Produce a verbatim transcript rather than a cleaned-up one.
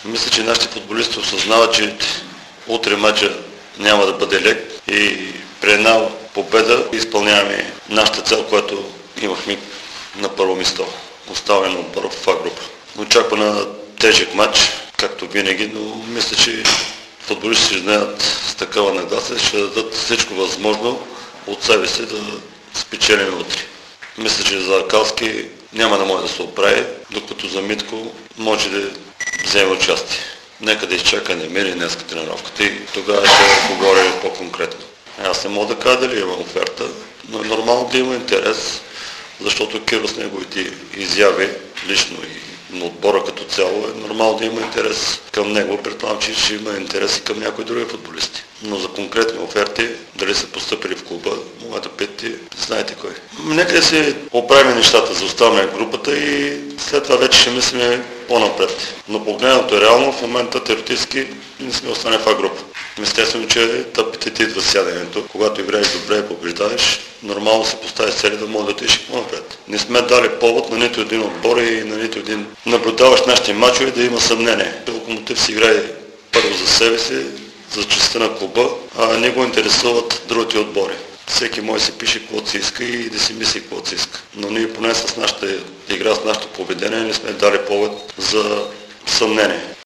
Мисля, че нашите футболисти осъзнават, че утре матча няма да бъде лек и при една победа изпълняваме нашата цел, която имахме на първо място. Оставяне на отбора в А група. Очаква на тежък матч, както винаги, но мисля, че футболистите ще знаят с такава нагласа, ще дадат всичко възможно от себе си да спечелим утре. Мисля, че за Калски няма да може да се оправи, докато за Митко може да вземе участие. Нека да изчака да мери днеска тренировката и тогава ще говоря по-конкретно. Аз не мога да кажа дали има оферта, но е нормално да има интерес, защото Киро с неговите изяви, лично и на отбора като цяло, е нормално да има интерес към него. Предполагам, че ще има интерес и към някои други футболисти. Но за конкретни оферти, дали са постъпили в клуба, мога да питате, знаете кой. Нека да се оправим нещата за оставане в групата и след това вече ще мислим по-напред. Но погледнато реално, в момента теоретически не сме остане в А група. Естествено, че тъпите ти идва сядането. Когато играеш добре и побеждаваш, нормално се поставиш цели да може да отидеш по-напред. Не сме дали повод на нито един отбор и на нито един наблюдаващ нашите мачове да има съмнение. Локомотив си играе първо за себе си, за честта на клуба, а не го интересуват другите отбори. Всеки може да си пише каквото си иска и да си мисли каквото си иска. Но ние поне с нашата игра, с нашето поведение не сме дали повод за съмнение.